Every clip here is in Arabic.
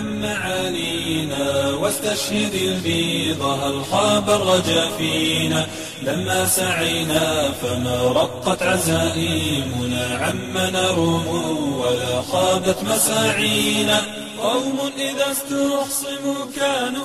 عن معالينا واستشهد البيض هل خاب الرجا فينا. لما سعينا فما رقت عزائمنا عما نروم ولا خابت مساعينا. قوم إذا استخصموا كانوا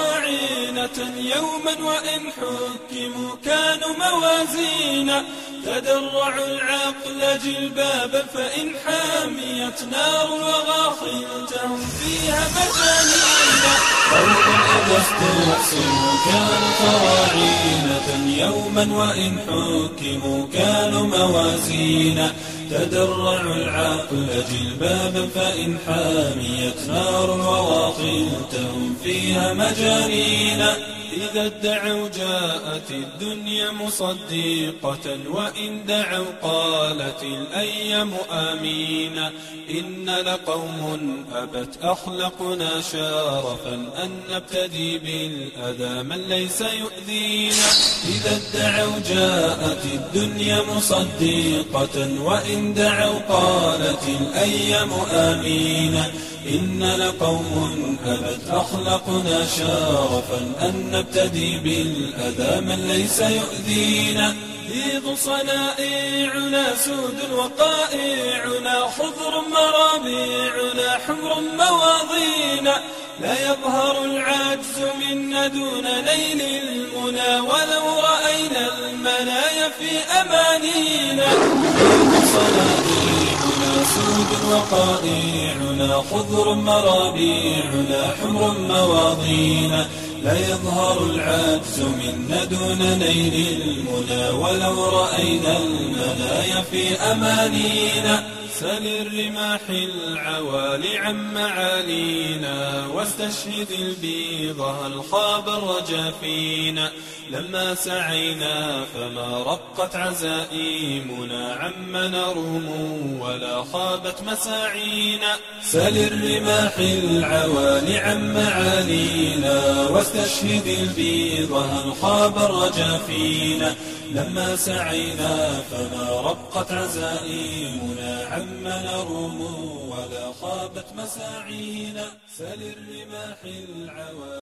فراعنة يوما وإن حكموا كانوا موازينا. تدرعوا العقل جلبابا فإن حاميت نار الوغى خلتهم فيها مجانينا. قوم إذا استخصموا كانوا فراعنة يوما وإن حكموا كانوا موازينا. تدرعوا العقل جلبابا فإن حاميت نار وواقلتهم فيها مجانينا. إذا ادعوا جاءت الدنيا مصدقة وإن دعوا قالت الأيام آمينا. إن لقوم أبت أخلقنا شارفا أن نبتدي بالأذى من ليس يؤذينا. إذا ادعوا جاءت الدنيا مصدقة وإن دعوا قالت الأيام آمينا. إن لقوم أبت أخلقنا شارفا أن نبتدي بالأذى من ليس يؤذينا. بيض صنائعنا سود وقائعنا خضر مرابيعنا حمر مواضينا. لا يظهر العجز منا دون نيل المنى ولو رأينا المنايا في أمانينا. بيض صنائعنا سود وقائعنا خضر مرابيعنا حمر مواضينا. لا يظهر العجز منا دون نيل المنى ولو رأينا المنايا في أمانينا. سل الرماح العوالي عن معالينا واستشهد البيض هل خاب الرجا فينا. لما سعينا فما رقت عزائمنا عما نروم ولا خابت مساعينا. سل الرماح العوالي عن معالينا واستشهد البيض هل خاب الرجا فينا. لما سعينا فما رقت عزائمنا عما نروم ولا خابت مساعينا. سل الرماح العوالي